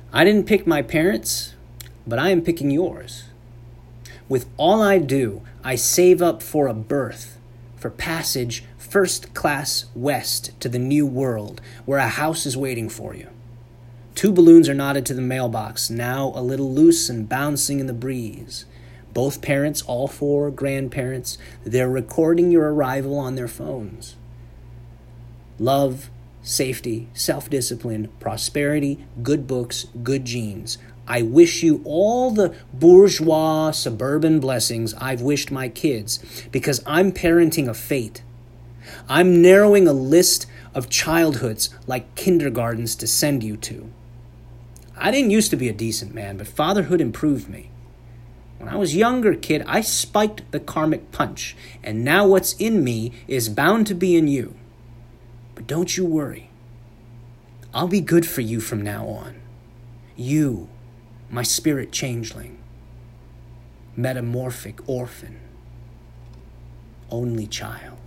I didn't pick my parents, but I am picking yours. With all I do, I save up for a berth, for passage first class west to the new world, where a house is waiting for you. 2 balloons are knotted to the mailbox, now a little loose and bouncing in the breeze. Both parents, all 4 grandparents, they're recording your arrival on their phones. Love, safety, self-discipline, prosperity, good books, good genes. I wish you all the bourgeois suburban blessings I've wished my kids, because I'm parenting a fate. I'm narrowing a list of childhoods like kindergartens to send you to. I didn't used to be a decent man, but fatherhood improved me. When I was younger, kid, I spiked the karmic punch, and now what's in me is bound to be in you. But don't you worry. I'll be good for you from now on. You, my spirit changeling, metamorphic orphan, only child.